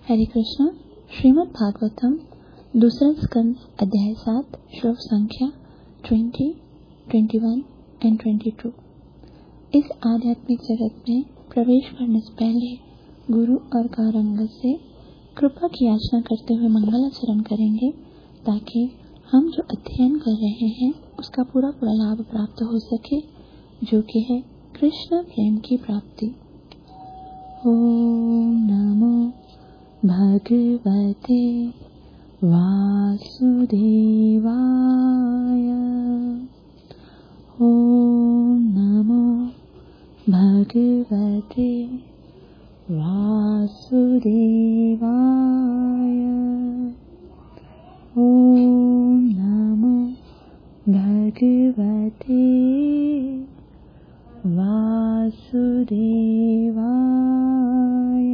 हरे कृष्ण। श्रीमद् भागवतम दूसरा स्कंद अध्याय 7 श्लोक संख्या 20, 21 एंड 22। इस आध्यात्मिक जगत में प्रवेश करने से पहले गुरु और गौरंगत से कृपा की याचना करते हुए मंगलाचरण करेंगे ताकि हम जो अध्ययन कर रहे हैं उसका पूरा लाभ प्राप्त हो सके, जो कि है कृष्ण प्रेम की प्राप्ति। ओम नमो भगवते वासुदेवाय। ओम नमो भगवते वासुदेवाय। ओम नमो भगवते वासुदेवाय।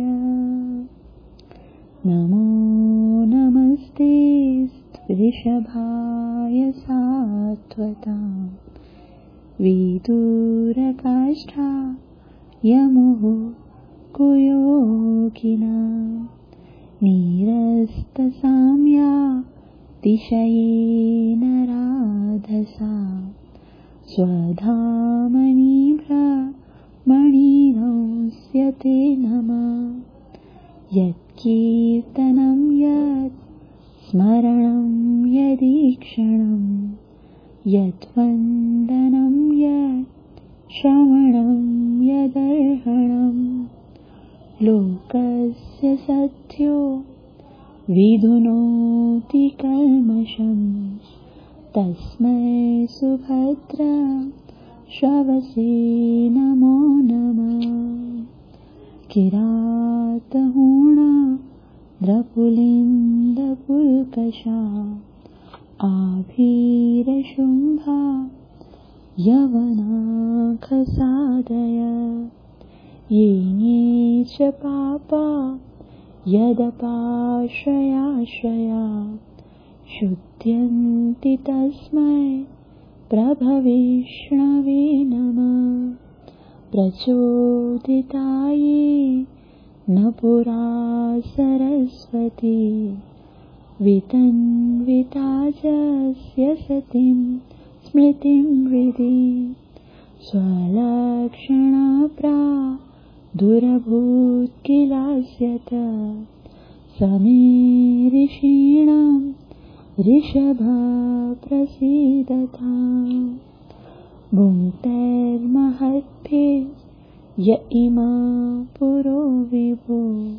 नमो नमस्ते वृषभाय सात्वतां विदुरकाष्ठा यमुः कुयोगिनां निरस्तसाम्या तिशयेन राधसा स्वधामनि भ्रमणिनंस्यते नमः। यत्कीर्तनं यत् स्मरणं यदीक्षणं यद्वन्दनं यत् श्रवणं यदर्हणं लोकस्य सद्यो विधुनोति कल्मषं तस्मै सुभद्र श्रवसे नमो नमः। किरातहूण द्रपुलिन्दपुल्कषा आभीरशुम्भा यवनाखसादय येने च पापा यदपाश्रयाश्रया शुध्यन्ति तस्मै प्रभविष्णवे नमः। प्रचोदिताये न पुरा सरस्वती वितन्विताजस्य सतीं स्मृतिं हृदि स्वलक्षणा प्रादुरभूत्किलास्यत समे ऋषीणां ऋषभा प्रसीदताम्। भुङ्क्तेर्महद्भिः य इमा पुरो विभो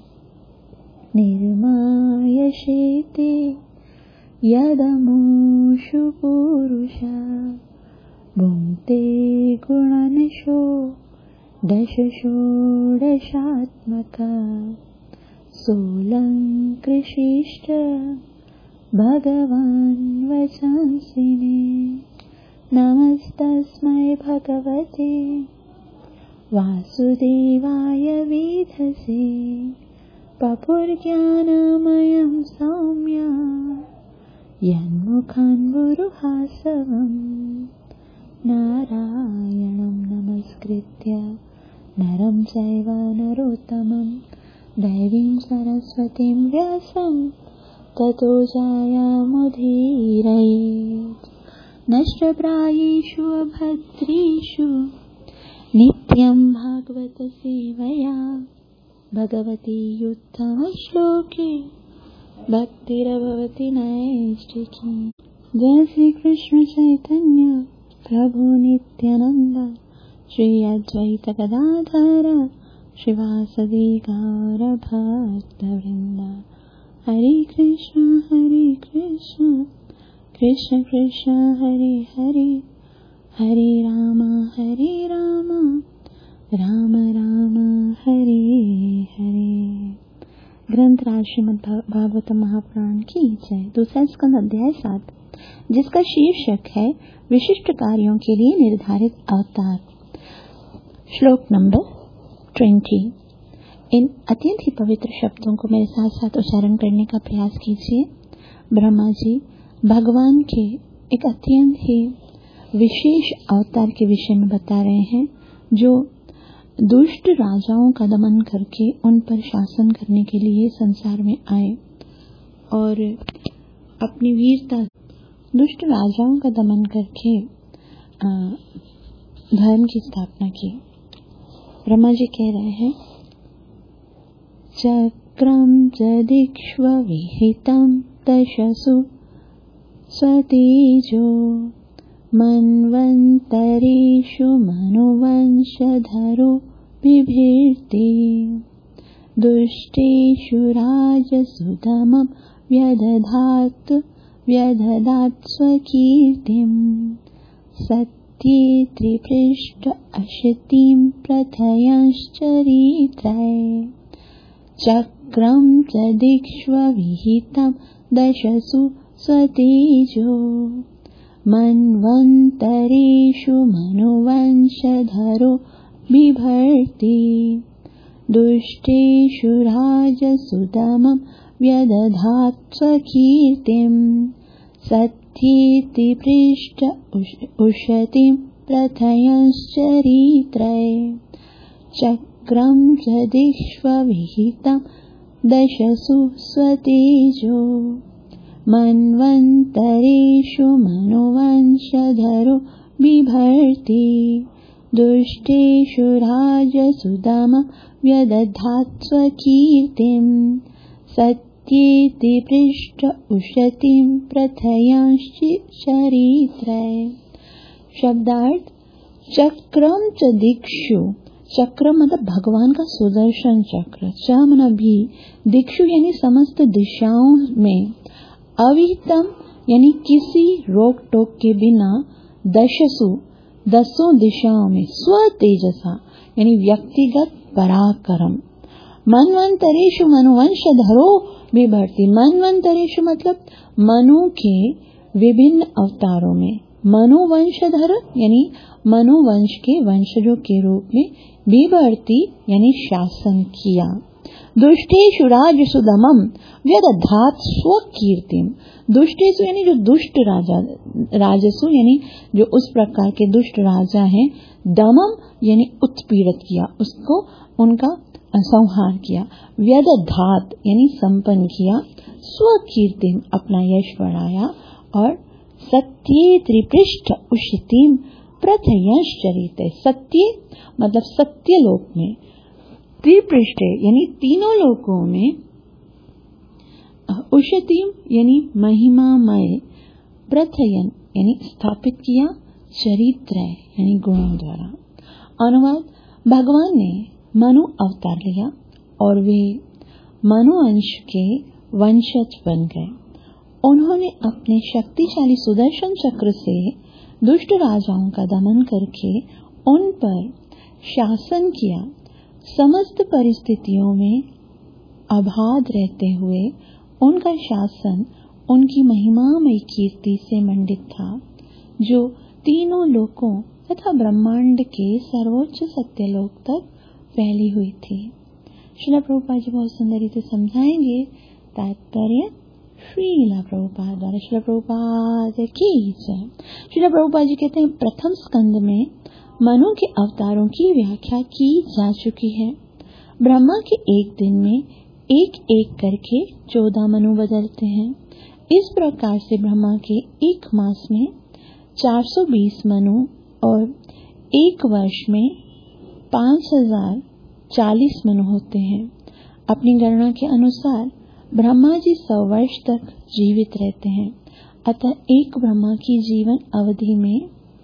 निर्मायशेते यदमुषु पुरुषा भुङ्क्ते गुणनिशो दशषोडशात्मका सोऽलङ्कृशिष्ट भगवान् वचंसिने। नमस्तस्मै भगवते वासुदेवाय वेधसे पपुर्ज्ञानमयं सौम्य यन्मुखं गुरुहासवं नारायणं नमस्कृत्य नरं चैव नरोत्तमं दैवीं सरस्वतीं व्यासं ततो जयमुदीरयेत्। नष्टप्रायेषु अभद्रेषु नित्यं भागवत सेवया भगवती उत्तमश्लोके भक्तिर्भवति नैष्ठिकी। जय श्री कृष्ण चैतन्य प्रभु नित्यानंद श्री अद्वैत गदाधर श्रीवासदि गौर भक्तवृंद। हरे कृष्ण कृष्ण कृष्ण हरे हरे हरे राम राम राम हरे हरे। ग्रंथराज श्रीमद् भागवतम महापुराण की जय। दूसरा स्कंद अध्याय 7 जिसका शीर्षक है विशिष्ट कार्यों के लिए निर्धारित अवतार। श्लोक नंबर 20। इन अत्यंत ही पवित्र शब्दों को मेरे साथ साथ उच्चारण करने का प्रयास कीजिए। ब्रह्मा जी भगवान के एक अत्यंत ही विशेष अवतार के विषय में बता रहे हैं जो दुष्ट राजाओं का दमन करके उन पर शासन करने के लिए संसार में आए और अपनी वीरता दुष्ट राजाओं का दमन करके धर्म की स्थापना की। ब्रह्मा जी कह रहे हैं, चक्रम जदिक्ष्व विहितम दशसु स्वतेजो मन्वन्तरेषु मनुवंशधरो बिभीर्ति दुष्टेषु राजसु दमं व्यदधात् स्वकीर्तिम् सत्ये त्रिपृष्ठ अशितिं प्रथयश्चरित्रै चक्रं च दिक्ष्व विहितं दशसु स्वतेजो मन्वन्तरेषु मनुवंशधरो बिभर्ति दुष्टेषु राजसु दमं व्यदधात् स्वकीर्तिम् सत्येति पृष्ठ उशतिं प्रथयश्चरित्रै चक्रं च दिक्ष्व विहितं दशसु स्वतेजो मन्वन्तरेषु मनुवंशधरो बिभर्ति दुष्टेषु राजसु दमं व्यदधात् स्वकीर्तिम् सत्येति पृष्ठ उशतिं प्रथयश्चरित्रै। शब्दार्थ चक्रम च दिक्षु, चक्र मतलब भगवान का सुदर्शन चक्र, च मतलब भी, दिक्षु यानी समस्त दिशाओं में, अविहितम यानी किसी रोक टोक के बिना, दशसु दसों दिशाओं में, स्व तेजसा यानी व्यक्तिगत पराक्रम, मनवंतरेषु मनुवंशधरो बिभर्ति, मनवंतरेषु मतलब मनु के विभिन्न अवतारों में, मनुवंशधर यानी मनुवंश के वंशजों के रूप में, बिभर्ति यानी शासन किया, दुष्टेषु राजसु दमं व्यदधात् स्वकीर्तिम्, दुष्टेषु यानी जो दुष्ट राजा, राजसु यानी जो उस प्रकार के दुष्ट राजा हैं, दमम यानी उत्पीड़ित किया, उसको उनका संहार किया, व्यदधात् यानी संपन्न किया, स्वकीर्तिम् अपना यश बढ़ाया, और सत्ये त्रिपृष्ठ उशितिम प्रथयश्चरित्रै, सत्य मतलब सत्य लोक में, त्रिपृष्ठ यानी तीनों लोकों में, उशतिम यानी महिमामय, प्रथयन यानी स्थापित किया, चरित्रै यानी गुणों द्वारा। अनुवाद, भगवान ने मनु अवतार लिया और वे मनुवंश के वंशज बन गए। उन्होंने अपने शक्तिशाली सुदर्शन चक्र से दुष्ट राजाओं का दमन करके उन पर शासन किया। समस्त परिस्थितियों में अबाध रहते हुए उनका शासन उनकी महिमामय कीर्ति से मंडित था, जो तीनों लोकों तथा ब्रह्मांड के सर्वोच्च सत्यलोक तक फैली हुई थी। श्रील प्रभुपाद जी बहुत सुंदर रीति समझाएंगे। तात्पर्य श्रील प्रभुपाद द्वारा। श्रील प्रभुपाद की जय। श्रील प्रभुपाद जी कहते हैं, प्रथम स्कंद में मनु के अवतारों की व्याख्या की जा चुकी है। ब्रह्मा के एक दिन में एक एक करके 14 मनु बदलते हैं। इस प्रकार से ब्रह्मा के एक मास में 420 मनु और एक वर्ष में 5040 मनु होते हैं। अपनी गणना के अनुसार ब्रह्मा जी 100 वर्ष तक जीवित रहते हैं। अतः एक ब्रह्मा की जीवन अवधि में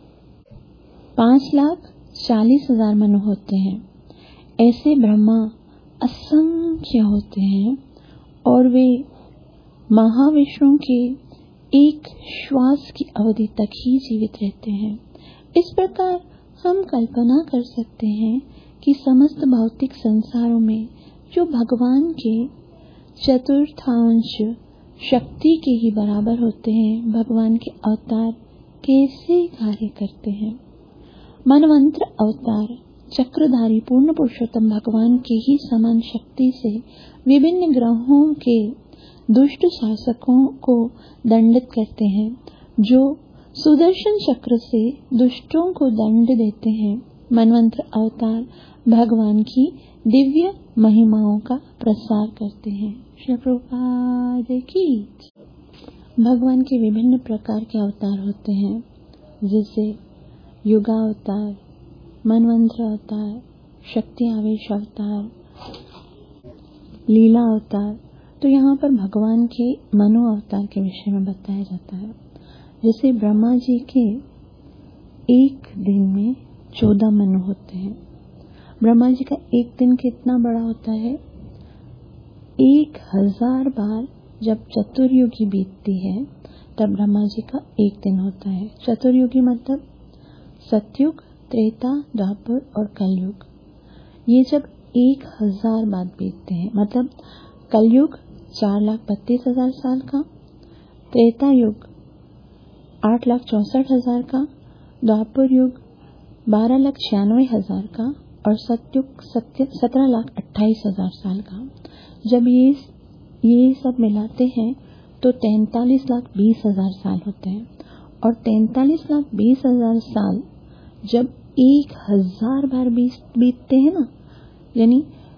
5,40,000 मनु होते हैं। ऐसे ब्रह्मा असंख्य होते हैं और वे महाविष्णु के एक श्वास की अवधि तक ही जीवित रहते हैं। इस प्रकार हम कल्पना कर सकते हैं कि समस्त भौतिक संसारों में जो भगवान के चतुर्थांश शक्ति के ही बराबर होते हैं, भगवान के अवतार कैसे कार्य करते हैं। मनवंतर अवतार चक्रधारी पूर्ण पुरुषोत्तम भगवान के ही समान शक्ति से विभिन्न ग्रहों के दुष्ट शासकों को दंडित करते हैं, जो सुदर्शन चक्र से दुष्टों को दंड देते हैं। मनवंतर अवतार भगवान की दिव्य महिमाओं का प्रसार करते हैं। श्री प्रभुपाद की। भगवान के विभिन्न प्रकार के अवतार होते हैं, जैसे युगावतार, मनवंतर अवतार, शक्ति आवेश अवतार, लीला अवतार। तो यहाँ पर भगवान के मनो अवतार के विषय में बताया जाता है। जैसे ब्रह्मा जी के एक दिन में 14 मनु होते हैं। ब्रह्मा जी का एक दिन कितना बड़ा होता है? 1000 बार जब चतुर्युगी बीतती है तब ब्रह्मा जी का एक दिन होता है। चतुर्युगी मतलब सतयुग, त्रेता, द्वापर और कलयुग। ये जब 1000 बार बीतते हैं, मतलब कलयुग 4,32,000 साल का, त्रेता युग 8,64,000 का, द्वापर युग 12,96,000 का और सतयुग 17,28,000 साल का। जब ये सब मिलाते हैं तो 43,20,000 साल होते हैं। और 43,20,000 साल जब 1000 बार बीतते हैं ना, यानी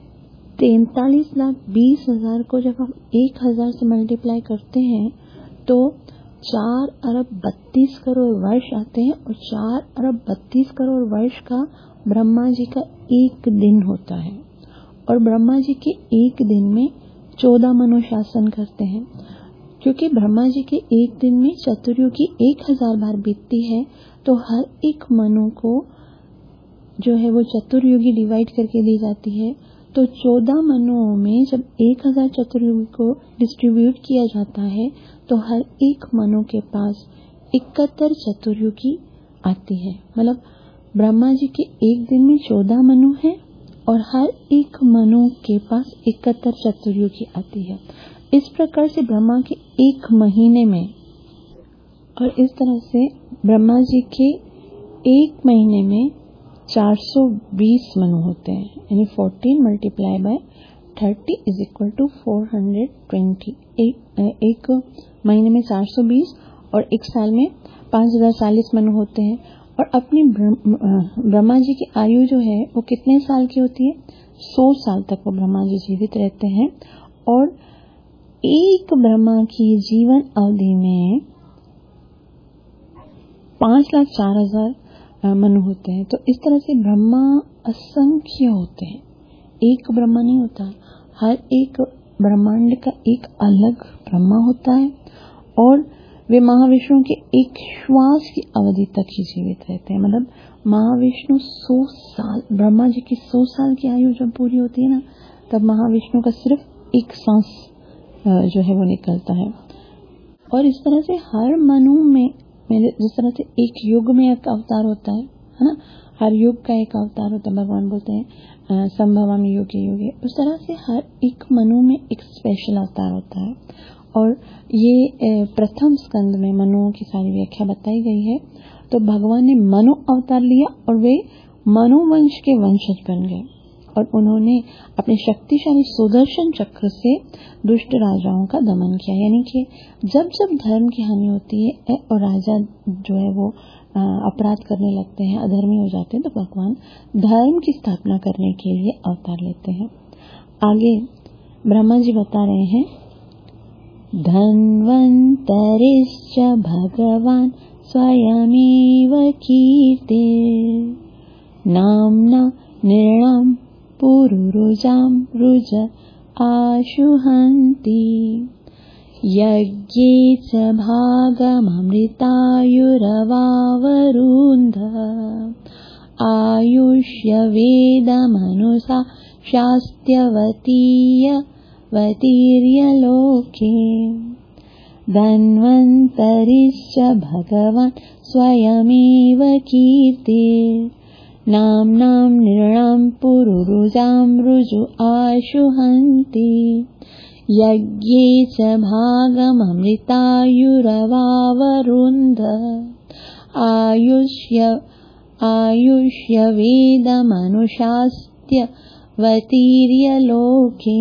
43,20,000 को जब हम 1000 से मल्टीप्लाई करते हैं तो 4,32,00,000,000 वर्ष आते हैं। और 4,32,00,000,000 वर्ष का ब्रह्मा जी का एक दिन होता है। और ब्रह्मा जी के एक दिन में 14 मनु शासन करते हैं। क्योंकि ब्रह्मा जी के एक दिन में चतुर्युगी 1000 बार बीतती है, तो हर एक मनु को जो है वो चतुर्युगी डिवाइड करके दी जाती है। तो 14 मनुओं में जब 1000 चतुर्युगी को डिस्ट्रीब्यूट किया जाता है तो हर एक मनु के पास 71 चतुर्युगी आती है। मतलब ब्रह्मा जी के एक दिन में 14 मनु है और हर एक मनु के पास 71 चतुर्युगी आती है। इस प्रकार से ब्रह्मा के एक महीने में, और इस तरह से ब्रह्मा जी के एक महीने में 420 मनु होते हैं। यानी 14 multiply by 30 is equal to 420। एक महीने में 420 और एक साल में 5040 मनु होते हैं। और अपनी ब्रह्मा जी की आयु जो है वो कितने साल की होती है? 100 साल तक वो ब्रह्मा जी जीवित रहते हैं। और एक ब्रह्मा की जीवन अवधि में 5,04,000 मनु होते हैं। तो इस तरह से ब्रह्मा असंख्य होते हैं, एक ब्रह्मा नहीं होता। हर एक ब्रह्मांड का एक अलग ब्रह्मा होता है और वे महाविष्णु के एक श्वास की अवधि तक ही जीवित रहते हैं। मतलब महाविष्णु 100 साल, ब्रह्मा जी की 100 साल की आयु जब पूरी होती है ना, तब महाविष्णु का सिर्फ एक सांस जो है वो निकलता है। और इस तरह से हर मनु में, जिस तरह से एक युग में एक अवतार होता है ना, हर युग का एक अवतार होता है। भगवान बोलते हैं संभवामि युगे युगे। उस तरह से हर एक मनु में एक स्पेशल अवतार होता है। और ये प्रथम स्कंद में मनुओं की सारी व्याख्या बताई गई है। तो भगवान ने मनु अवतार लिया और वे मनु वंश के वंशज बन गए और उन्होंने अपने शक्तिशाली सुदर्शन चक्र से दुष्ट राजाओं का दमन किया। यानी कि जब जब धर्म की हानि होती है और राजा जो है वो अपराध करने लगते हैं, अधर्मी हो जाते हैं, तो भगवान धर्म की स्थापना करने के लिए अवतार लेते हैं। आगे ब्रह्मा जी बता रहे हैं, धन्वन्तरिश्च भगवान स्वयमेव कीर्तिर् नाम्ना नृणां पुरुरुजां रुज आशुहन्ति यज्ञे च भागममृतायुरवावरुन्ध आयुष्यवेदमनुषा शास्त्यवतीर्यलोके धन्वन्तरिश्च भगवान् स्वयमेव कीर्तिर् नाम्नां नृणां पुरुरुजां रुजु आशुहन्ति यज्ञे च भागममृतायुरवावरुन्ध आयुष्यवेदमनुशास्त्यवतीर्यलोके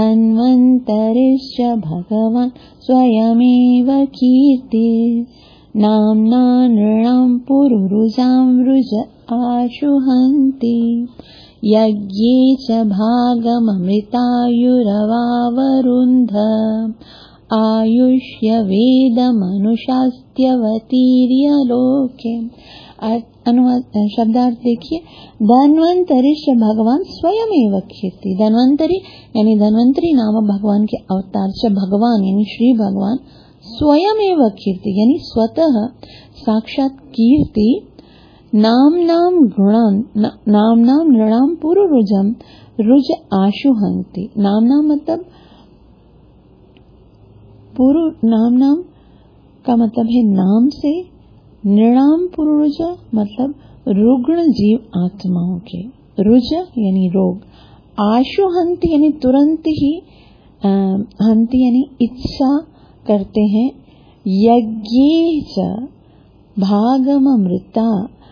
धन्वन्तरिश्च भगवान् स्वयमेव कीर्तिर् नाम्ना नृणां पुरुरुजां वृज आशुहन्ति यज्ञे च भागममृतायुरवावरुन्ध आयुष्य वेदमनुशास्त्यवतीर्य लोके। शब्दार्थ देखिए, धन्वंतरिश्च भगवान स्वयं एव कीर्ति। धन्वंतरी यानी धन्वंतरी नामक भगवान के अवतार च भगवान यानी श्री भगवान स्वयं एव कीर्ति यानी स्वतः साक्षात कीर्ति। नाम नृणाम पुरुरुजम रुज आशुहन्ति। नाम मतलब नाम का मतलब है नाम से, नृणाम पुरुरुज मतलब रुग्ण जीव आत्माओं के, रुज यानी रोग, आशुहन्ति यानी तुरंत ही, हन्ति यानी इच्छा करते हैं, यज्ञे च भागममृता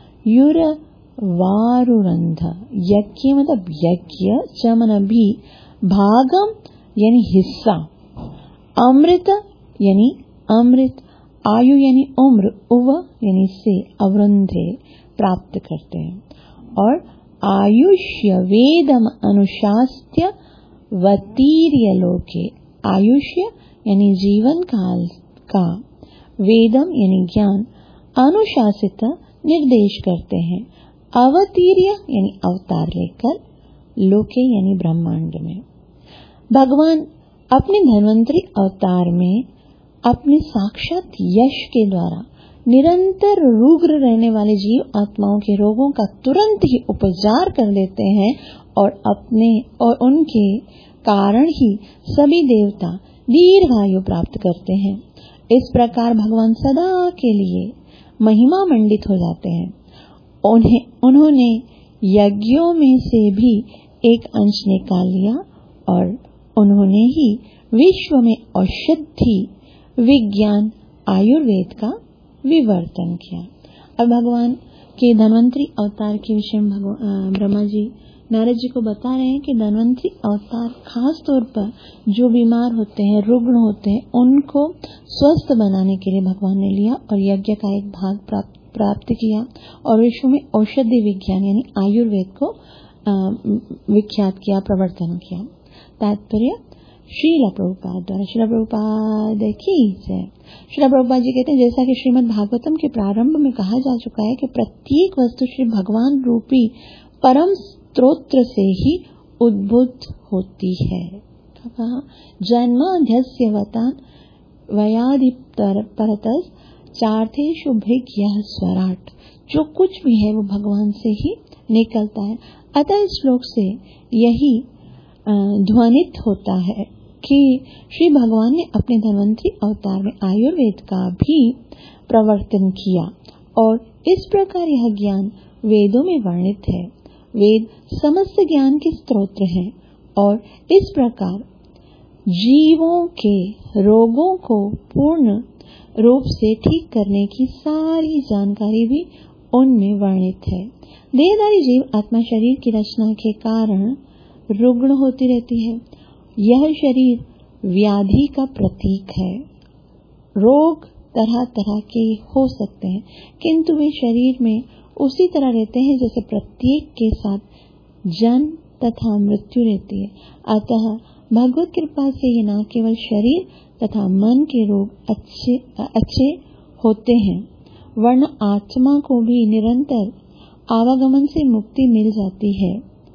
युरवारुरन्ध। यज्ञ मतलब यज्ञ, च मतलब भी, भागम यानी हिस्सा, अमृत यानी अमृत, आयु यानी उम्र, उव यानी से, अवरुंधे प्राप्त करते हैं। और आयुष्य वेदम अनुशास्त्य वतीर्य लोके। आयुष्य यानी जीवन काल का, वेदम यानी ज्ञान, अनुशासित निर्देश करते हैं, अवतीर्य यानी अवतार लेकर, लोके यानी ब्रह्मांड में। भगवान अपने धन्वंतरी अवतार में अपने साक्षात यश के द्वारा निरंतर रुग्ण रहने वाले जीव आत्माओं के रोगों का तुरंत ही उपचार कर देते हैं और उनके कारण ही सभी देवता दीर्घायु प्राप्त करते हैं। इस प्रकार भगवान सदा के लिए महिमा मंडित हो जाते हैं। उन्होंने यज्ञों में से भी एक अंश निकाल लिया और उन्होंने ही विश्व में औषधि विज्ञान आयुर्वेद का विवर्तन किया। अब भगवान के धन्वंतरी अवतार के विषय में ब्रह्मा जी नारद जी को बता रहे हैं कि धन्वंतरी अवतार खास तौर पर जो बीमार होते हैं, रुग्ण होते हैं, उनको स्वस्थ बनाने के लिए भगवान ने लिया और यज्ञ का एक भाग प्राप्त किया और विश्व में औषधि विज्ञान यानी आयुर्वेद को विख्यात किया, प्रवर्तन किया। तात्पर्य श्रील प्रभुपाद द्वारा। श्रील प्रभुपाद की जय। श्रील प्रभुपाद जी कहते हैं, जैसा कि श्रीमद् भागवतम के प्रारंभ में कहा जा चुका है कि प्रत्येक वस्तु श्री भगवान रूपी परम स्तोत्र से ही उद्भूत होती है। जन्माध्यस्यवतान वयादिपरतस चार्थेषु भृग्यः स्वराट। जो कुछ भी है वो भगवान से ही निकलता है। अतः इस श्लोक से यही ध्वनित होता है कि श्री भगवान ने अपने धन्वंतरी अवतार में आयुर्वेद का भी प्रवर्तन किया और इस प्रकार यह ज्ञान वेदों में वर्णित है। वेद समस्त ज्ञान के स्रोत हैं और इस प्रकार जीवों के रोगों को पूर्ण रूप से ठीक करने की सारी जानकारी भी उनमें वर्णित है। देहधारी जीव आत्मा शरीर की रचना के कारण रुग्ण होती रहती है। यह शरीर व्याधि का प्रतीक है। रोग तरह तरह के हो सकते हैं किंतु वे शरीर में उसी तरह रहते हैं जैसे प्रत्येक के साथ जन्म तथा मृत्यु रहती है। अतः भगवत कृपा से ही न केवल शरीर तथा मन के रोग अच्छे होते हैं वरन आत्मा को भी निरंतर आवागमन से मुक्ति मिल जाती है।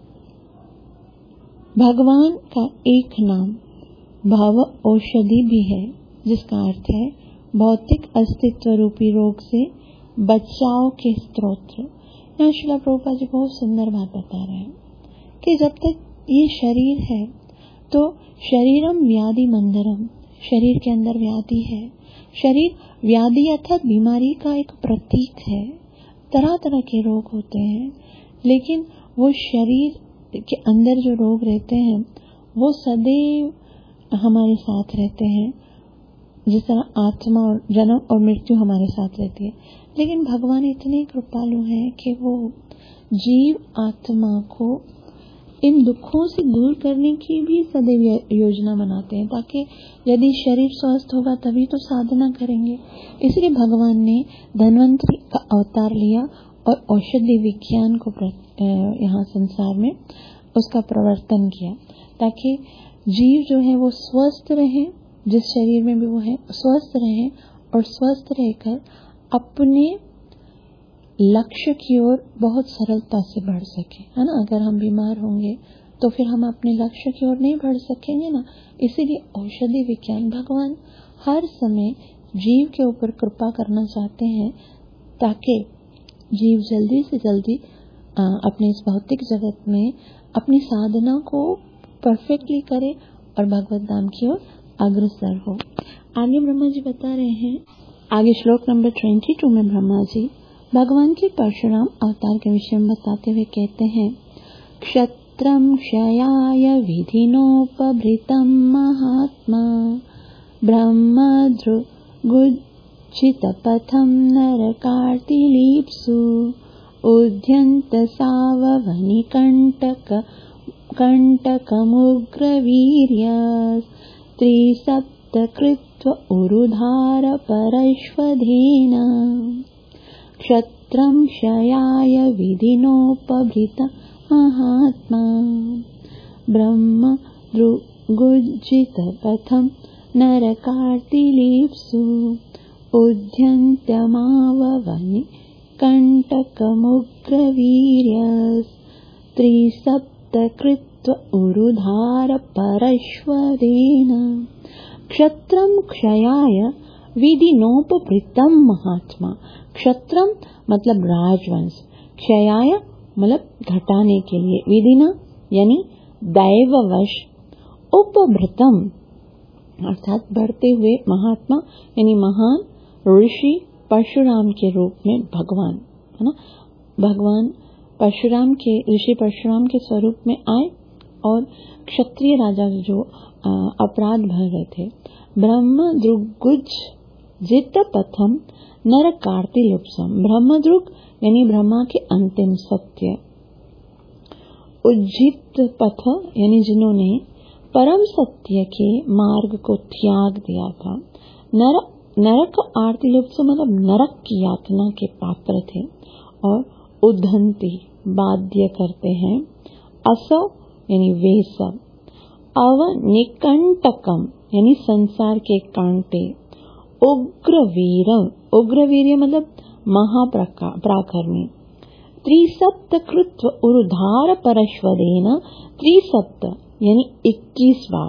भगवान का एक नाम भव औषधि भी है जिसका अर्थ है भौतिक अस्तित्व रूपी रोग से बचाव के स्रोत। यहाँ श्रील प्रभुपाद जी बहुत सुंदर बात बता रहे हैं कि जब तक ये शरीर है तो शरीरम व्याधि मंदरम, शरीर के अंदर व्याधि है। शरीर व्याधि अर्थात बीमारी का एक प्रतीक है। तरह तरह के रोग होते हैं लेकिन वो शरीर के अंदर जो रोग रहते हैं वो सदैव हमारे साथ रहते हैं, जिस तरह आत्मा और जन्म और मृत्यु हमारे साथ रहती है। लेकिन भगवान इतने कृपालु हैं कि वो जीव आत्मा को इन दुखों से दूर करने की भी सदैव योजना बनाते हैं, ताकि यदि शरीर स्वस्थ होगा तभी तो साधना करेंगे। इसलिए भगवान ने धन्वंतरी का अवतार लिया और औषधि विज्ञान को यहाँ संसार में उसका प्रवर्तन किया, ताकि जीव जो है वो स्वस्थ रहे, जिस शरीर में भी वो है स्वस्थ रहे, और स्वस्थ रहकर अपने लक्ष्य की ओर बहुत सरलता से बढ़ सके, है ना। अगर हम बीमार होंगे तो फिर हम अपने लक्ष्य की ओर नहीं बढ़ सकेंगे ना। इसीलिए औषधि विज्ञान, भगवान हर समय जीव के ऊपर कृपा करना चाहते हैं, ताकि जीव जल्दी से जल्दी अपने इस भौतिक जगत में अपनी साधना को परफेक्टली करे और भगवत धाम की ओर अग्रसर हो। आगे ब्रह्मा जी बता रहे हैं, आगे श्लोक नंबर 22 में ब्रह्मा जी भगवान के परशुराम अवतार के विषय में बताते हुए कहते हैं, क्षत्रम क्षयाय विधिनोपभृतम महात्मा ब्रह्मदृगुज्झितपथं नरकार्तिलीप्सु उद्यन्त साववनिकण्टकमुग्रवीर्यस्त्रिसप्तकृत्व उरुधार परश्वधेन। क्षत्रं क्षयाय विधिनोपभृत महात्मा ब्रह्मदृगुज्झितपथं नरकार्तिलीप्सु उद्यन्त्यमाववनिकण्टकमुग्रवीर्यस्त्रिसप्तकृत्व उरुधार परश्वधेन। क्षत्रं क्षयाय विधिनोपभृतम महात्मा। क्षत्रम मतलब राजवंश, क्षयाय मतलब घटाने के लिए, विधिना यानी दैववश, उपभृतम अर्थात बढ़ते हुए, महात्मा यानी महान ऋषि परशुराम के रूप में भगवान, है ना। भगवान परशुराम के, ऋषि परशुराम के स्वरूप में आए और क्षत्रिय राजा जो अपराध भर रहे थे, ब्रह्मदृगुज्झित पथम नरकार्तिलीप्सु, ब्रह्मदृग यानी ब्रह्मा के अंतिम सत्य, उज्झित पथ यानी जिन्होंने परम सत्य के मार्ग को त्याग दिया था, नरक आर्तिलीप्सु मतलब नरक की यातना के पात्र थे, और उद्धंती बाध्य करते हैं, असो यानी वे सब, अवनिकंटकम यानी संसार के कांटे, उग्रवीरम उग्रवीर्य मतलब महापराक्रमी, त्रिसप्तकृत्व उरुधार परश्वधेन, त्रिसप्त यानी 21 बार,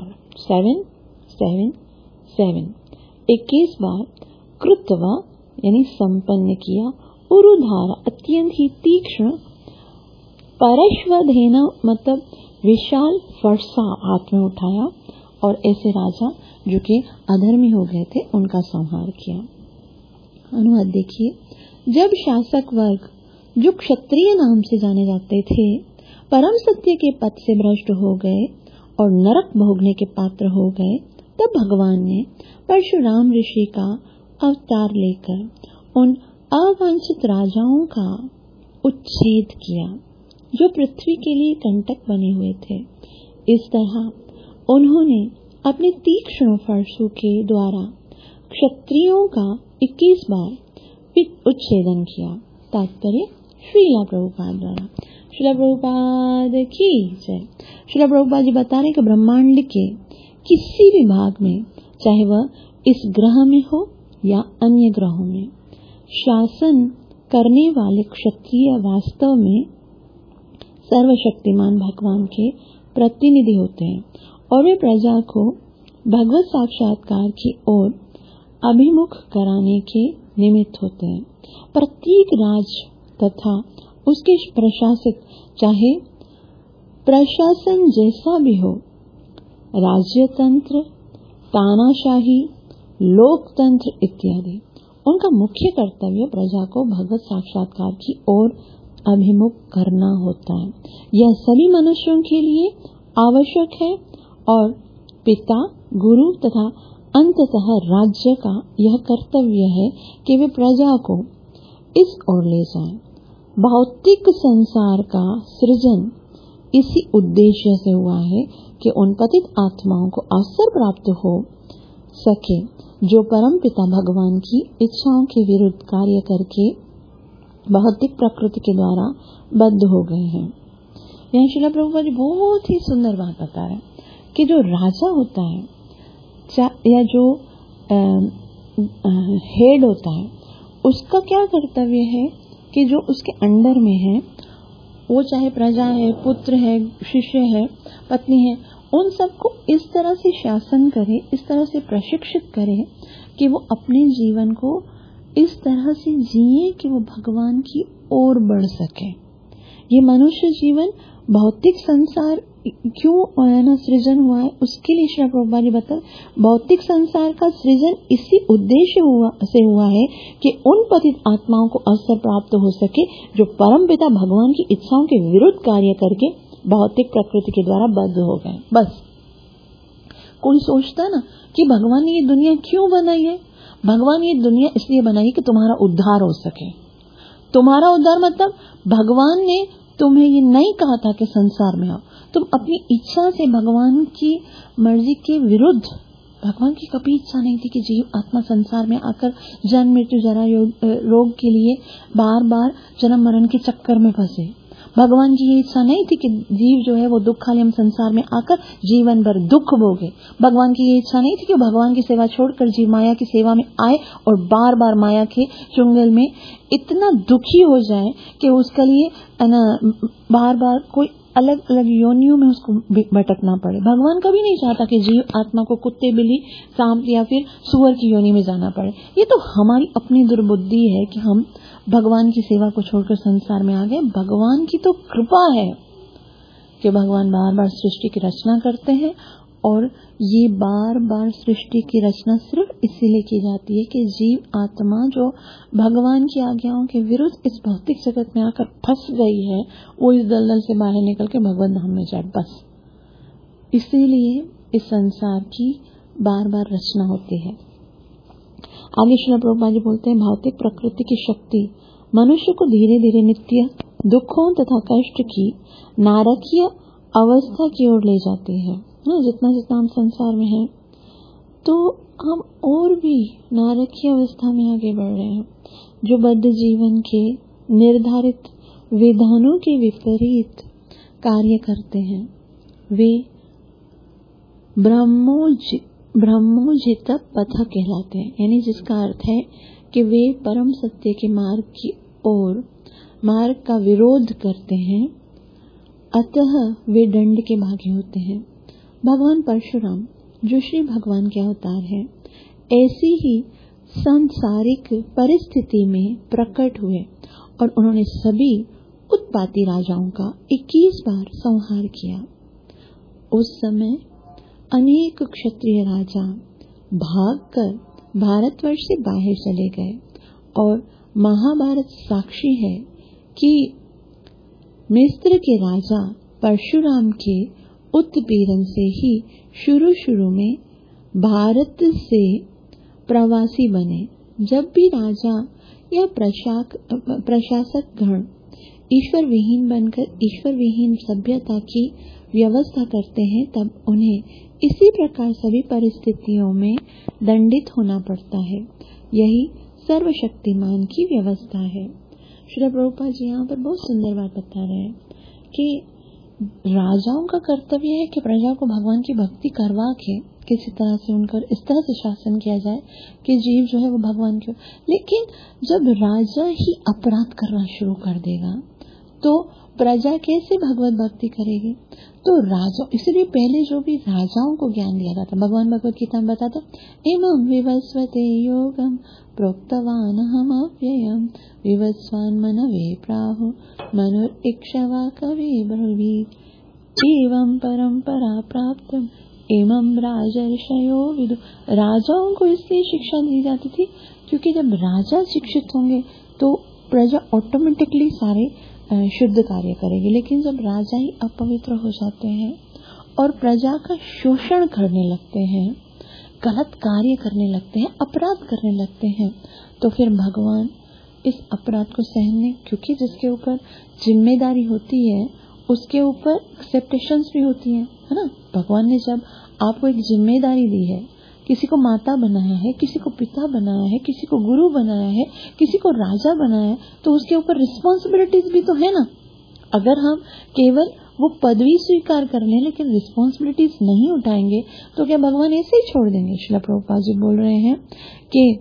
21 बार, कृत्वा यानी संपन्न किया, उरुधार अत्यंत ही तीक्ष्ण, परश्वधेन मतलब विशाल फरसा हाथ में उठाया, और ऐसे राजा जो कि अधर्मी हो गए थे उनका संहार किया। अनुवाद देखिए, जब शासक वर्ग जो क्षत्रिय नाम से जाने जाते थे परम सत्य के पथ से भ्रष्ट हो गए और नरक भोगने के पात्र हो गए, तब भगवान ने परशुराम ऋषि का अवतार लेकर उन अवांछित राजाओं का उच्छेद किया जो पृथ्वी के लिए कंटक बने हुए थे। इस तरह उन्होंने अपने तीक्ष्ण फरसों के द्वारा क्षत्रियों का 21 बार उच्छेदन किया। तात्पर्य श्रीला प्रभुपाद द्वारा। श्रीला प्रभुपाद की जय। श्रीला प्रभुपाद जी बता रहे कि ब्रह्मांड के किसी भी भाग में, चाहे वह इस ग्रह में हो या अन्य ग्रहों में, शासन करने वाले क्षत्रिय वास्तव में सर्वशक्तिमान भगवान के प्रतिनिधि होते हैं और वे प्रजा को भगवत साक्षात्कार की ओर अभिमुख कराने के निमित्त होते हैं। प्रत्येक राज्य तथा उसके प्रशासक, चाहे प्रशासन जैसा भी हो, राज्यतंत्र, तानाशाही, लोकतंत्र इत्यादि, उनका मुख्य कर्तव्य प्रजा को भगवत साक्षात्कार की ओर अभिमुख करना होता है। यह सभी मनुष्यों के लिए आवश्यक है और पिता, गुरु तथा अंततः राज्य का यह कर्तव्य है कि वे प्रजा को इस ओर ले जाएं। भौतिक संसार का सृजन इसी उद्देश्य से हुआ है कि उन पतित आत्माओं को अवसर प्राप्त हो सके जो परम पिता भगवान की इच्छाओं के विरुद्ध कार्य करके भौतिक प्रकृति के द्वारा बद्ध हो गए हैं। यहाँ श्रील प्रभुपाद जी बहुत ही सुंदर बात बता रहे हैं कि जो राजा होता है या जो हेड होता है, उसका क्या कर्तव्य है कि जो उसके अंडर में है, वो चाहे प्रजा है, पुत्र है, शिष्य है, पत्नी है, उन सबको इस तरह से शासन करे, इस तरह से प्रशिक्षित करे कि वो अपने जीवन को इस तरह से जिए कि वो भगवान की ओर बढ़ सके। ये मनुष्य जीवन भौतिक संसार क्यों ना सृजन हुआ है, उसके लिए श्री प्रभुपाद जी बता, भौतिक संसार का सृजन इसी उद्देश्य से हुआ है कि उन पतित आत्माओं को अवसर प्राप्त हो सके जो परम पिता भगवान की इच्छाओं के विरुद्ध कार्य करके भौतिक प्रकृति के द्वारा बद्ध हो गए। बस कोई सोचता ना कि भगवान ने ये दुनिया क्यों बनाई है, भगवान ये दुनिया इसलिए बनाई कि तुम्हारा उद्धार हो सके। तुम्हारा उद्धार मतलब भगवान ने तुम्हें ये नहीं कहा था कि संसार में आओ, तुम अपनी इच्छा से भगवान की मर्जी के विरुद्ध, भगवान की कभी इच्छा नहीं थी कि जीव आत्मा संसार में आकर जन्म मृत्यु जरा रोग के लिए बार बार जन्म मरण के चक्कर में फंसे। भगवान की ये इच्छा नहीं थी कि जीव जो है वो दुखालयम संसार में आकर जीवन भर दुख भोगे। भगवान की ये इच्छा नहीं थी कि भगवान की सेवा छोड़कर जीव माया की सेवा में आए और बार बार माया के चुंगल में इतना दुखी हो जाए कि उसके लिए बार बार कोई अलग अलग योनियों में उसको भटकना पड़े। भगवान कभी नहीं चाहता कि जीव आत्मा को कुत्ते, बिल्ली, सांप या फिर सुअर की योनि में जाना पड़े। ये तो हमारी अपनी दुर्बुद्धि है कि हम भगवान की सेवा को छोड़कर संसार में आ गए। भगवान की तो कृपा है कि भगवान बार बार सृष्टि की रचना करते हैं और ये बार बार सृष्टि की रचना सिर्फ इसीलिए की जाती है कि जीव आत्मा जो भगवान की आज्ञाओं के विरुद्ध इस भौतिक जगत में आकर फंस गई है, वो इस दलदल से बाहर निकल के भगवान धाम में जाए। बस इसीलिए इस संसार की बार बार रचना होती है। आगे श्रील प्रभुपाद जी बोलते हैं, भौतिक प्रकृति की शक्ति मनुष्य को धीरे धीरे नित्य दुखों तथा कष्ट की नारकीय अवस्था की ओर ले जाती है। जितना जितना हम संसार में हैं तो हम और भी नारकीय अवस्था में आगे बढ़ रहे हैं, जो बद्ध जीवन के निर्धारित विधानों के विपरीत कार्य करते हैं। वे ब्रह्मोजित पथ कहलाते हैं, यानी जिसका अर्थ है कि वे परम सत्य के मार्ग की ओर मार्ग का विरोध करते हैं, अतः वे दंड के भागी होते हैं। भगवान परशुराम जो श्री भगवान के अवतार हैं, ऐसी ही सांसारिक परिस्थिति में प्रकट हुए और उन्होंने सभी उत्पाती राजाओं का 21 बार संहार किया। उस समय अनेक क्षत्रिय राजा भागकर भारतवर्ष से बाहर चले गए और महाभारत साक्षी है कि मिस्र के राजा परशुराम के उत्पीड़न से ही शुरू में भारत से प्रवासी बने। जब भी राजा या प्रशासक गण ईश्वर विहीन बनकर ईश्वर विहीन सभ्यता की व्यवस्था करते हैं, तब उन्हें इसी प्रकार सभी परिस्थितियों में दंडित होना पड़ता है। यही सर्वशक्तिमान की व्यवस्था है। श्री प्रभुपाद जी यहाँ पर बहुत सुंदर बात बता रहे हैं कि राजाओं का कर्तव्य है कि प्रजा को भगवान की भक्ति करवा के किसी तरह से उनका इस तरह से शासन किया जाए कि जीव जो है वो भगवान की। लेकिन जब राजा ही अपराध करना शुरू कर देगा तो प्रजा कैसे भगवत भक्ति करेगी? तो राजा, इसलिए पहले जो भी राजाओं को ज्ञान दिया जाता, भगवान भगवत गीता में बताते, इमं विवस्वते योगम प्रोक्तवान हम अव्ययम विवस्वान मनवे प्राहु मनुरिक्षवा कवि ब्रवीत एवं परंपरा प्राप्तम एवं राजर्षयो विदु। राजाओं को इसलिए शिक्षा दी जाती थी क्योंकि जब राजा शिक्षित होंगे तो प्रजा ऑटोमेटिकली सारे शुद्ध कार्य करेगी। लेकिन जब राजा ही अपवित्र हो जाते हैं और प्रजा का शोषण करने लगते हैं, गलत कार्य करने लगते हैं, अपराध करने लगते हैं, तो फिर भगवान इस अपराध को सहने, क्योंकि जिसके ऊपर जिम्मेदारी होती है उसके ऊपर एक्सेप्टेशंस भी होती हैं, है ना। भगवान ने जब आपको एक जिम्मेदारी दी है, किसी को माता बनाया है, किसी को पिता बनाया है, किसी को गुरु बनाया है, किसी को राजा बनाया है, तो उसके ऊपर रिस्पॉन्सिबिलिटीज भी तो है ना। अगर हम केवल वो पदवी स्वीकार कर लें लेकिन रिस्पॉन्सिबिलिटीज नहीं उठाएंगे तो क्या भगवान ऐसे ही छोड़ देंगे। श्रील प्रभुपाद जी बोल रहे हैं कि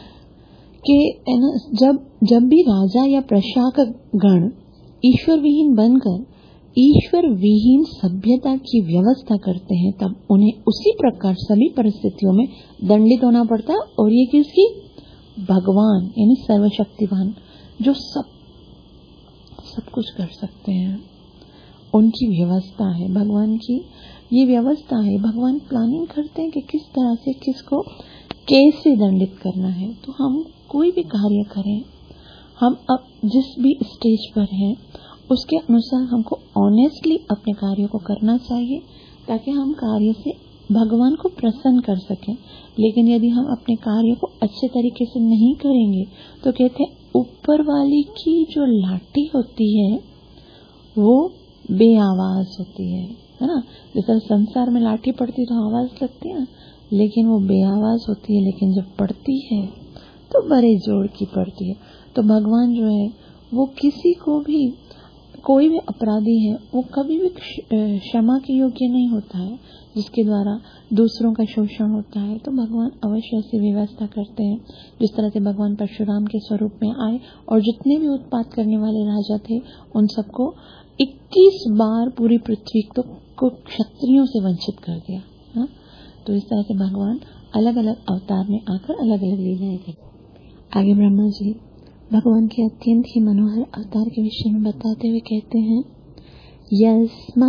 जब भी राजा या प्रशासक गण ईश्वर विहीन बनकर ईश्वर विहीन सभ्यता की व्यवस्था करते हैं, तब उन्हें उसी प्रकार सभी परिस्थितियों में दंडित होना पड़ता है। और ये किसकी? भगवान यानी सर्वशक्तिवान, जो सब कुछ कर सकते हैं, उनकी व्यवस्था है। भगवान की ये व्यवस्था है। भगवान प्लानिंग करते हैं कि किस तरह से किसको कैसे दंडित करना है। तो हम कोई भी कार्य करें, हम अब जिस भी स्टेज पर हैं उसके अनुसार हमको ऑनेस्टली अपने कार्यों को करना चाहिए, ताकि हम कार्य से भगवान को प्रसन्न कर सकें। लेकिन यदि हम अपने कार्य को अच्छे तरीके से नहीं करेंगे तो कहते हैं ऊपर वाली की जो लाठी होती है वो बेआवाज होती है ना। जैसे संसार में लाठी पड़ती तो आवाज लगती है, लेकिन वो बेआवाज होती है, लेकिन जब पड़ती है तो बड़े जोर की पड़ती है। तो भगवान जो है वो किसी को भी, कोई भी अपराधी है वो कभी भी क्षमा के योग्य नहीं होता है, जिसके द्वारा दूसरों का शोषण होता है। तो भगवान अवश्य ऐसी व्यवस्था करते हैं। जिस तरह से भगवान परशुराम के स्वरूप में आए और जितने भी उत्पात करने वाले राजा थे उन सबको 21 बार पूरी पृथ्वी को क्षत्रियों से वंचित कर दिया हा? तो इस तरह से भगवान अलग अलग अवतार में आकर अलग अलग लीलाएं करते। आगे ब्रह्मा जी भगवान के अत्यंत ही मनोहर अवतार के विषय में बताते हुए कहते हैं, यस्मा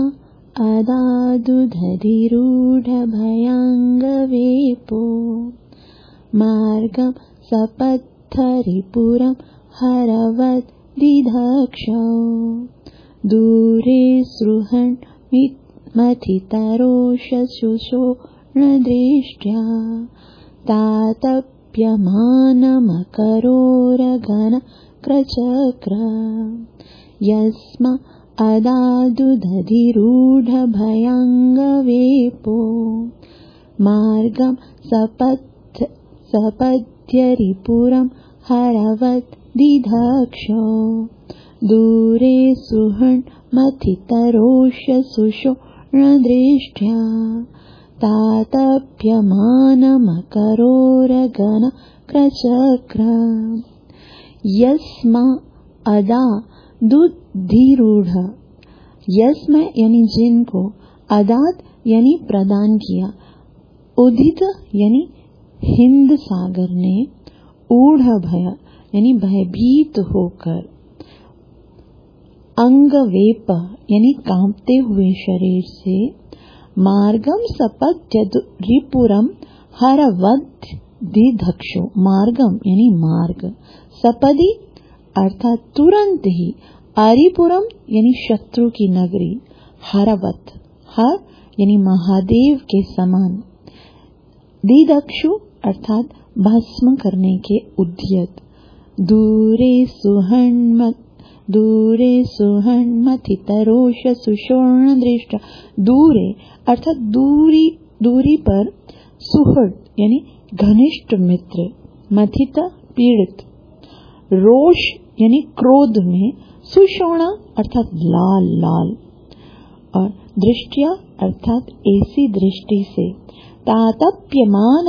अदादुधधिरूढ़ भयांग वेपो मार्गम सपत्थरिपुरम हरवत दिधक्षौ दूरे सृहन् मथितरोषशुशोण दृष्ट्या तातप्यमानमकरोरघन क्रचक्र यस्मा अदादुधधिरूढ़ भयांग वेपो मार्गम सपद्यरिपुरम हरवत दिधक्षो दूरे सुहृन् मथितरोषशुशोण दृष्ट्या तातप्यमानमकरोरघन क्रचक्र यस्मा अदा दुधिरूढ़। यस्मा यानी जिनको, अदात यानी प्रदान किया, उदित यानी हिंद सागर ने, ऊढ़ भय यानी भयभीत होकर, अंग वेप यानी कांपते हुए शरीर से, मार्गम सपद्यरिपुरम हरवत दिधक्षो, मार्गम यानी मार्ग, सपदी अर्थात तुरंत ही, अरिपुरम यानी शत्रु की नगरी, हरवत हर यानी महादेव के समान, दिदक्षु अर्थात भस्म करने के उद्यत, दूरे सुहृन् मथितरोषशुशोण दृष्ट्या, दूरे अर्थात दूरी पर, सुहृद यानी घनिष्ठ मित्र, मथित पीड़ित, रोष यानी क्रोध में, सुशोणा अर्थात लाल लाल, और दृष्टिया अर्थात ऐसी दृष्टि से, तातप्यमान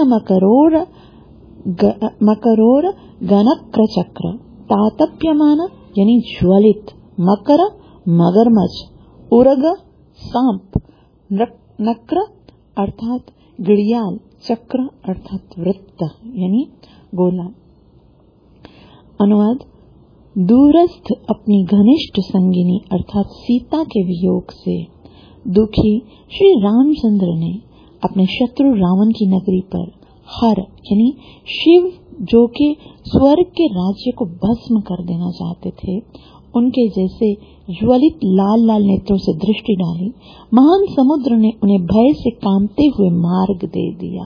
मकरोर गणक्र चक्र, तातप्यमान यानी ज्वलित, मकर मगरमच्छ, उरग सांप, नक्र अर्थात गिड़ियाल, चक्र अर्थात वृत्त यानी गोला। अनुवाद, दूरस्थ अपनी घनिष्ठ संगिनी अर्थात सीता के वियोग से दुखी श्री रामचंद्र ने अपने शत्रु रावण की नगरी पर हर यानी शिव, जो कि स्वर्ग के राज्य को भस्म कर देना चाहते थे, उनके जैसे ज्वलित लाल लाल नेत्रों से दृष्टि डाली। महान समुद्र ने उन्हें भय से कांपते हुए मार्ग दे दिया।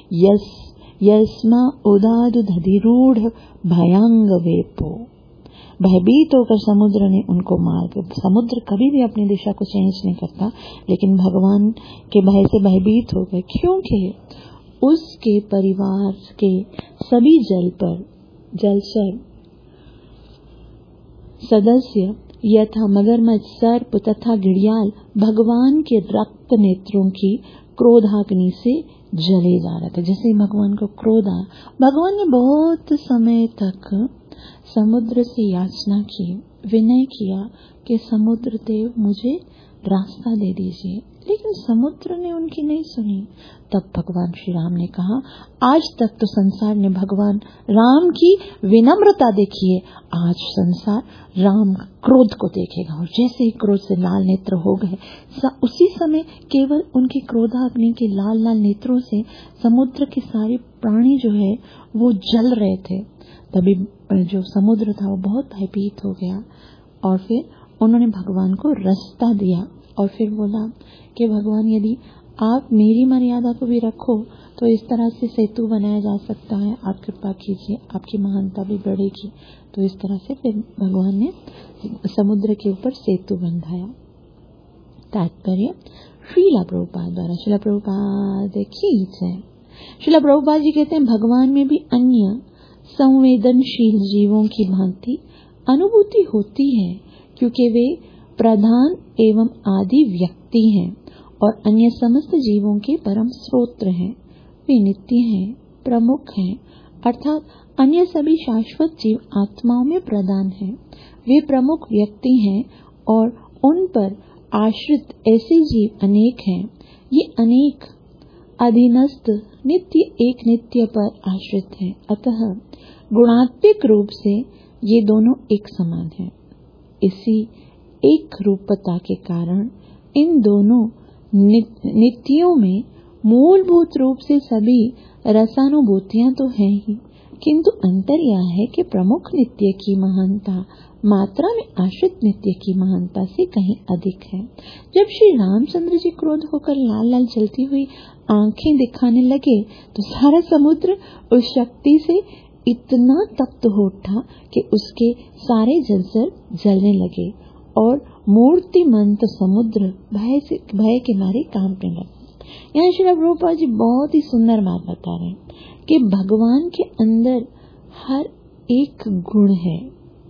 यस्मा उदादुधधिरूढ़ भयांग वेपो, भयभीत होकर समुद्र ने उनको मार दिया। समुद्र कभी भी अपनी दिशा को चेंज नहीं करता, लेकिन भगवान के भय से भयभीत हो गए, क्योंकि उसके परिवार के सभी जलचर सदस्य यथा मगरमच्छ, सर्प तथा घड़ियाल भगवान के रक्त नेत्रों की क्रोधाग्नि से जले जा रहे थे। जैसे भगवान को क्रोध आया, भगवान ने बहुत समय तक समुद्र से याचना की, विनय किया कि समुद्र देव मुझे रास्ता दे दीजिए, लेकिन समुद्र ने उनकी नहीं सुनी। तब भगवान श्री राम ने कहा, आज तक तो संसार ने भगवान राम की विनम्रता देखी है, आज संसार राम क्रोध को देखेगा। और जैसे ही क्रोध से लाल नेत्र हो गए, उसी समय केवल उनकी क्रोधाग्नि के लाल लाल नेत्रों से समुद्र के सारे प्राणी जो है वो जल रहे थे। तभी जो समुद्र था वो बहुत भयभीत हो गया और फिर उन्होंने भगवान को रास्ता दिया और फिर बोला कि भगवान यदि आप मेरी मर्यादा को भी रखो तो इस तरह से सेतु बनाया जा सकता है, आप कृपा कीजिए, आपकी महानता भी बढ़ेगी। तो इस तरह से फिर भगवान ने समुद्र के ऊपर सेतु बंधाया। तात्पर्य श्रीला प्रभुपाद द्वारा। श्रीला प्रभुपाद की जय। श्रीला प्रभुपाद जी कहते हैं, भगवान में भी अन्य संवेदनशील जीवों की भांति अनुभूति होती है, क्योंकि वे प्रधान एवं आदि व्यक्ति हैं और अन्य समस्त जीवों के परम स्रोत हैं। वे नित्य हैं, प्रमुख हैं, अर्थात अन्य सभी शाश्वत जीव आत्माओं में प्रधान हैं। वे प्रमुख व्यक्ति हैं और उन पर आश्रित ऐसे जीव अनेक हैं। ये अनेक अधीनस्थ नित्य एक नित्य पर आश्रित हैं, अतः गुणात्मक रूप से ये दोनों एक समान हैं। इसी एक रूपता के कारण इन दोनों नित्यों में मूलभूत रूप से सभी रसानुभूतियां तो हैं ही, किंतु अंतर यह है कि प्रमुख नित्य की महानता मात्रा में आश्रित नित्य की महानता से कहीं अधिक है। जब श्री रामचंद्र जी क्रोध होकर लाल लाल जलती हुई आंखें दिखाने लगे तो सारा समुद्र उस शक्ति से इतना तप्त हो उठा कि उसके सारे जलचर जलने लगे और मूर्तिमंत समुद्र भय के मारे कांपने लगा। यहाँ श्री प्रभुपाद जी बहुत ही सुंदर बात बता रहे हैं कि भगवान के अंदर हर एक गुण है,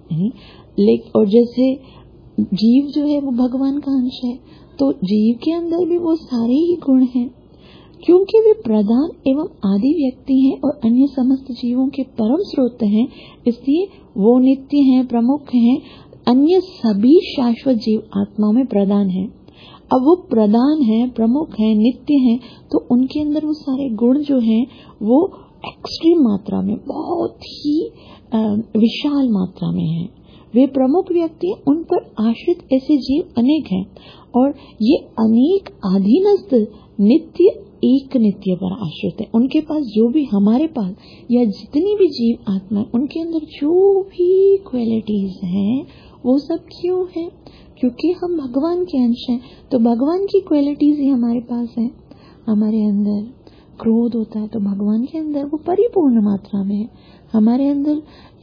और जैसे जीव जो है वो भगवान का अंश है, तो जीव के अंदर भी वो सारे ही गुण हैं, क्योंकि वे प्रधान एवं आदि व्यक्ति हैं और अन्य समस्त जीवों के परम स्रोत हैं, इसलिए वो नित्य हैं, प्रमुख हैं, अन्य सभी शाश्वत जीव आत्माओं में प्रधान हैं। अब वो प्रधान हैं, प्रमुख हैं, नित्य हैं, तो उनके अंदर वो सारे गुण जो हैं वो एक्सट्रीम मात्रा में, बहुत ही विशाल मात्रा में हैं। वे प्रमुख व्यक्ति, उन पर आश्रित ऐसे जीव अनेक हैं और ये अनेक अधीनस्थ नित्य एक नित्य पर आश्रित है। उनके पास जो भी हमारे पास या जितनी भी जीव आत्मा, उनके अंदर जो भी क्वालिटीज हैं वो सब क्यों है? क्योंकि हम भगवान के अंश हैं, तो भगवान की क्वालिटीज ही हमारे पास है। हमारे अंदर क्रोध होता है तो भगवान के अंदर वो परिपूर्ण मात्रा में है। हमारे अंदर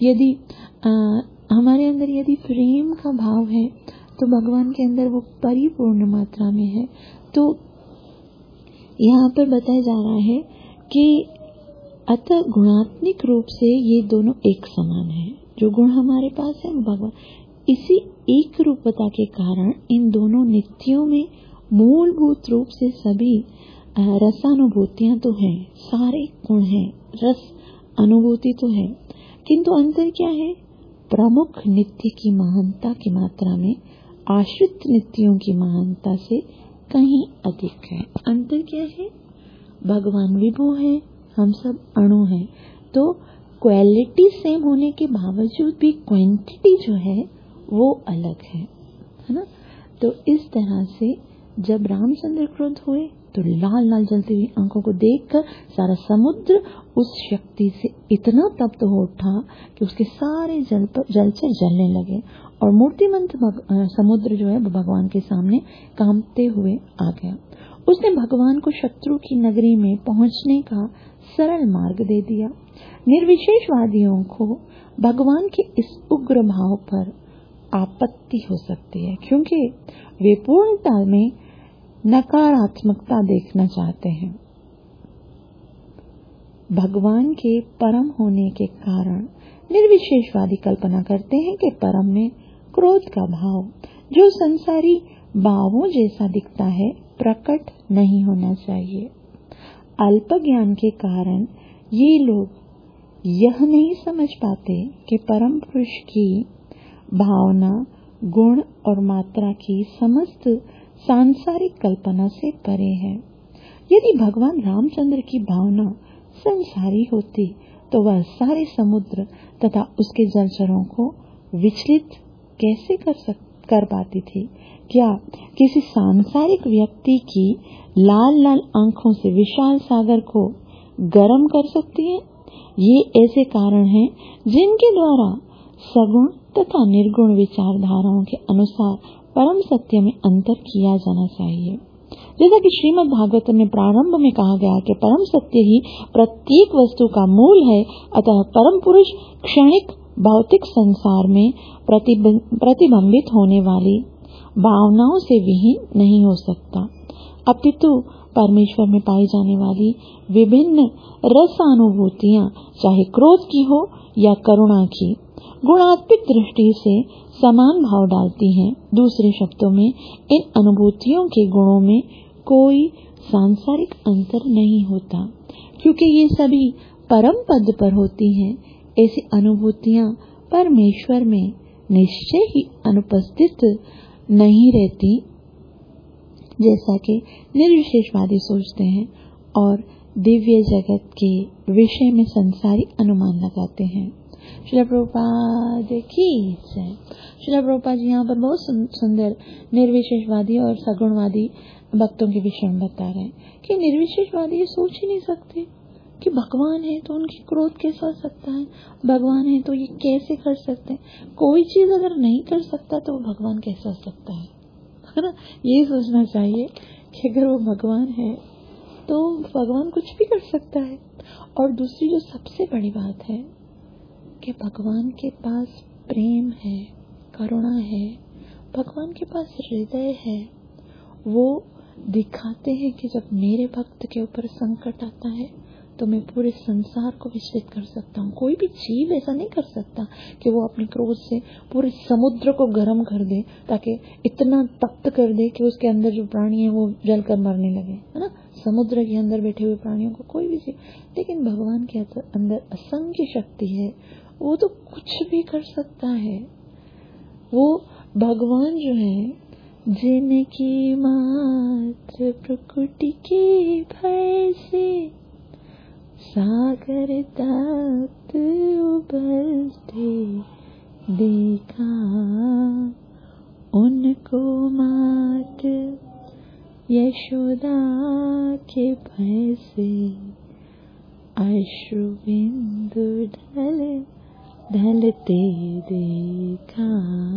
यदि प्रेम का भाव है तो भगवान के अंदर वो परिपूर्ण मात्रा में है। तो यहाँ पर बताया जा रहा है कि अतः गुणात्मक रूप से ये दोनों एक समान है। जो गुण हमारे पास है भगवान, इसी एक रूपता के कारण इन दोनों नित्यों में मूलभूत रूप से सभी रसानुभूतियां तो हैं, सारे गुण हैं, रस अनुभूति तो है, किंतु अंतर क्या है? प्रमुख नित्य की महानता की मात्रा में आश्रित नित्यों की महानता से कहीं अधिक है। अंतर क्या है? भगवान विभु है, हम सब अणु हैं, तो क्वालिटी सेम होने के बावजूद भी क्वांटिटी जो है वो अलग है ना। तो इस तरह से जब रामचंद्र क्रोध हुए तो लाल लाल जलती हुई आंखों को देखकर सारा समुद्र उस शक्ति से इतना तप्त हो उठा कि उसके सारे जलचर जलने लगे और मूर्तिमंत समुद्र जो है वो भगवान के सामने कांपते हुए आ गया। उसने भगवान को शत्रु की नगरी में पहुंचने का सरल मार्ग दे दिया। निर्विशेषवादियों को भगवान के इस उग्र भाव पर आपत्ति हो सकती है, क्योंकि वे पूर्णता में नकारात्मकता देखना चाहते हैं। भगवान के परम होने के कारण निर्विशेषवादी कल्पना करते हैं कि परम में क्रोध का भाव, जो संसारी भावों जैसा दिखता है, प्रकट नहीं होना चाहिए। अल्प ज्ञान के कारण ये लोग यह नहीं समझ पाते कि परम पुरुष की भावना गुण और मात्रा की समस्त सांसारिक कल्पना से परे है। यदि भगवान रामचंद्र की भावना संसारी होती तो वह सारे समुद्र तथा उसके जलचरों को विचलित कैसे कर पाती थी? क्या किसी सांसारिक व्यक्ति की लाल लाल आंखों से विशाल सागर को गर्म कर सकती है? ये ऐसे कारण हैं जिनके द्वारा सगुण तथा निर्गुण विचारधाराओं के अनुसार परम सत्य में अंतर किया जाना चाहिए। जैसा कि श्रीमद् भागवतम में प्रारंभ में कहा गया कि परम सत्य ही प्रत्येक वस्तु का मूल है, अतः परम पुरुष क्षणिक भौतिक संसार में प्रतिबिंबित होने वाली भावनाओं से विहीन नहीं हो सकता, अपितु परमेश्वर में पाई जाने वाली विभिन्न रसानुभूतियाँ, चाहे क्रोध की हो या करुणा की, गुणात्मक दृष्टि से समान भाव डालती हैं। दूसरे शब्दों में, इन अनुभूतियों के गुणों में कोई सांसारिक अंतर नहीं होता, क्योंकि ये सभी परम पद पर होती हैं। ऐसी अनुभूतियाँ परमेश्वर में निश्चय ही अनुपस्थित नहीं रहती, जैसा कि निर्विशेषवादी सोचते हैं और दिव्य जगत के विषय में संसारी अनुमान लगाते हैं। श्रील प्रभुपाद की जय। श्रील प्रभुपाद जी यहाँ पर बहुत सुंदर निर्विशेषवादी और सगुणवादी भक्तों के विषय में बता रहे हैं कि निर्विशेषवादी ये सोच ही नहीं सकते कि भगवान है तो उनकी क्रोध कैसा हो सकता है, भगवान है तो ये कैसे कर सकते हैं, कोई चीज अगर नहीं कर सकता तो वो भगवान कैसा हो सकता है ना। ये सोचना चाहिए कि अगर वो भगवान है तो भगवान कुछ भी कर सकता है। और दूसरी जो सबसे बड़ी बात है कि भगवान के पास प्रेम है, करुणा है, भगवान के पास हृदय है। वो दिखाते हैं कि जब मेरे भक्त के ऊपर संकट आता है तो मैं पूरे संसार को विचलित कर सकता हूँ। कोई भी जीव ऐसा नहीं कर सकता कि वो अपने क्रोध से पूरे समुद्र को गर्म कर दे, ताकि इतना तप्त कर दे कि उसके अंदर जो प्राणी है वो जलकर मरने लगे, है ना। समुद्र के अंदर बैठे हुए प्राणियों को कोई भी जीव, लेकिन भगवान के अंदर असंख्य शक्ति है, वो तो कुछ भी कर सकता है। वो भगवान जो है, जिनकी मात्र प्रकृति के भय से सागर तप्त उबलते देखा, उनको मात्र यशोदा के भय से अश्रु बिंदु ढलते देखा।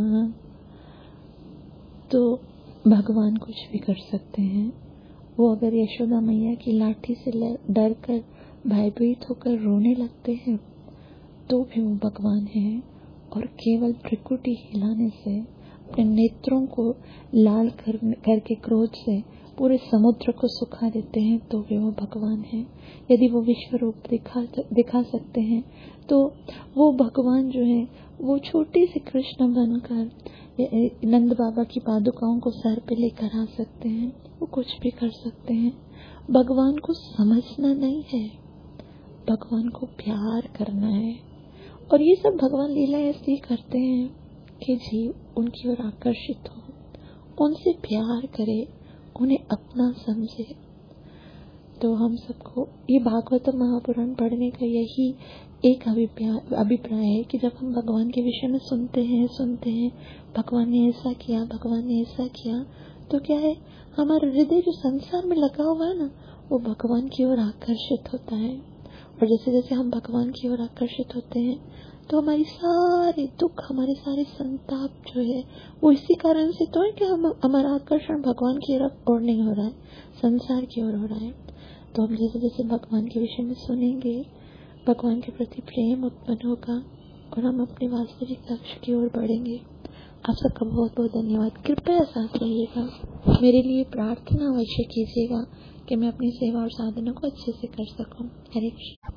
तो भगवान कुछ भी कर सकते हैं। वो अगर यशोदा मैया की लाठी से डर कर भयभीत होकर रोने लगते हैं तो भी वो भगवान है, और केवल प्रकृति हिलाने से अपने नेत्रों को लाल करके क्रोध से पूरे समुद्र को सुखा देते हैं तो भी वो भगवान है। यदि वो विश्व रूप दिखा सकते हैं तो वो भगवान जो है वो छोटे से कृष्ण बनकर नंद बाबा की पादुकाओं को सर पे लेकर आ सकते हैं। वो कुछ भी कर सकते हैं। भगवान को समझना नहीं है, भगवान को प्यार करना है। और ये सब भगवान लीला इसलिए करते हैं कि जीव उनकी ओर आकर्षित हो, उनसे प्यार करे, उन्हें अपना समझे। तो हम सबको ये भागवत महापुराण पढ़ने का यही एक अभिप्राय है कि जब हम भगवान के विषय में सुनते हैं भगवान ने ऐसा किया, भगवान ने ऐसा किया, तो क्या है, हमारा हृदय जो संसार में लगा हुआ है ना, वो भगवान की ओर आकर्षित होता है। और जैसे जैसे हम भगवान की ओर आकर्षित होते हैं, तो हमारी सारे दुख, हमारे सारे संताप जो है वो इसी कारण से तो है कि हमारा आकर्षण भगवान की तरफ और नहीं हो रहा है, संसार की ओर हो रहा है। तो हम जैसे जैसे भगवान के विषय में सुनेंगे, भगवान के प्रति प्रेम उत्पन्न होगा और हम अपने वास्तविक लक्ष्य की ओर बढ़ेंगे। आप सबका बहुत बहुत धन्यवाद। कृपया साथ रहिएगा, मेरे लिए प्रार्थना अवश्य कीजिएगा कि मैं अपनी सेवा और साधना को अच्छे से कर सकूं। हरे कृष्ण।